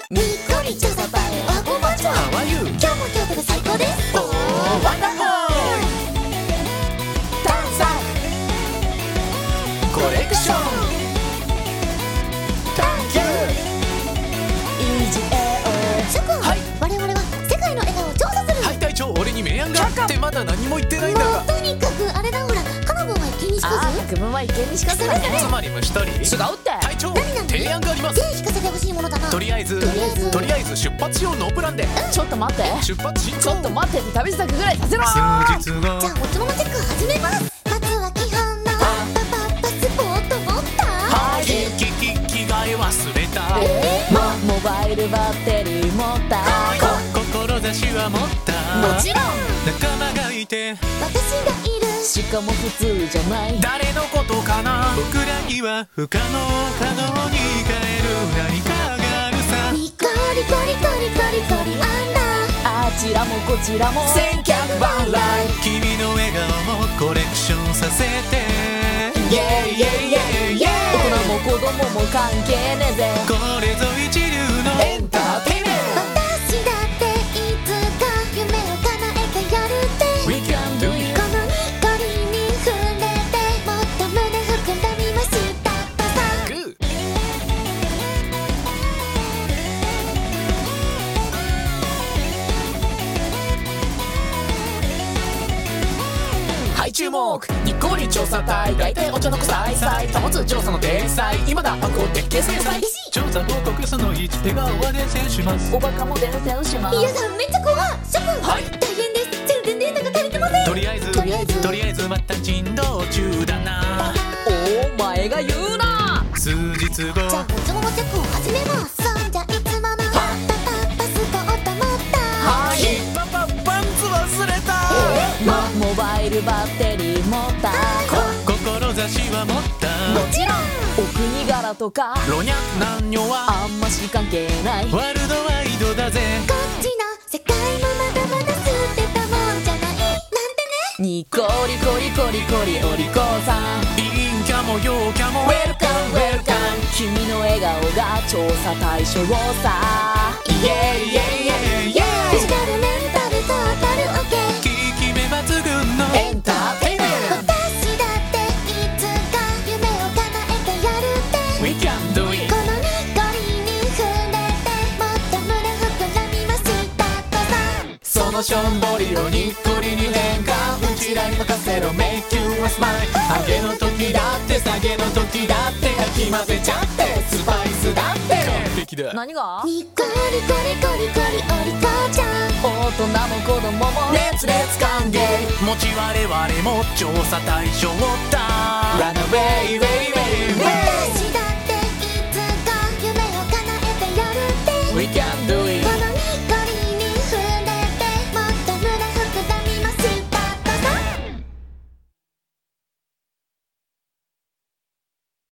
にっこり調査隊おこまちは How are you? 今日も京都が最高です。 おー、ワンダホー探索コレクション探求諸君、 はい我々は世界の笑顔を調査する。 はい隊長、俺に明暗があってまだ何も言ってないんだが。 もうとにかくあれだ、ほらカナブンは一見にしかず。 百分は一見にしかずだね。 つまり虫取り。 違うって隊長、 何々 提案があります。 ぜひ聞かせてほしいものだな。 とりあえず出発しよう。ノープランでちょっと待って出発進行。 ちょっと待ってって旅支度ぐらいさせろ。 数日後、 じゃあおつものチェック始めます。まずは基本のパパスポート持った？ はい、着替え忘れた。 モバイルバッテリー持った？ 志は持った。 もちろん仲間がいて私がいる。 しかも普通じゃない。 誰のことかな。僕らには不可能可能に変える何かがあるさ。 ニコリコリコリコリコリアンダー。 あちらもこちらも千客万来。 君の笑顔もコレクションさせて。 イェイイェイイェイイェイ。大人も子供も関係ねえぜ。 これぞ一流のエンターテイメン私だっていつか夢を叶えてやるって。 We can do it。 このニコリに触れてもっと胸膨らみましたとさ。 グー。はい注目、ニコリ調査隊。大体お茶の子さいさい保つ調査の天才。今だ箱的形成祭。調査報告その1、手側で制します。 おバカモデル手をします。 いやだ、めっちゃ怖い。諸君、 はい大変です。全然データが足りてません。 とりあえずまた珍道中だな。 お前が言うな。 数日後、 じゃあおつものチェックを始めます。そんじゃいつものパスポート持った？ はい、パンツ忘れた。 モバイルバッテリー持った？ 志は持った。 もちろん。お国柄とか老若男女はあんまし関係ない。 ワールドワイドだぜ。 こっちの世界もまだまだ捨てたもんじゃないなんてね。 ニコリコリコリコリお利口さん。 陰キャも陽キャもウェルカムウェルカム。君の笑顔が調査対象さ。 イエイイエイイエイイエフィジカルメンタルトータルオッケー。 イ。効き目抜群のエンターテイメン私だっていつか夢を叶えてやるって。 We can do it。 このニコリに触れてもっと胸膨らみましたとさ。 そのしょんぼりをニッコリに変換。うちらに任せろ Make you a smile。 上げの時だって下げの時だってかき混ぜちゃってスパイスだって完璧だ。 何が？ ニコリコリコリコリお利口ちゃん。 大人も子供もレッツ歓迎。持ち我々も調査対象だ。 Run away, way, way, way。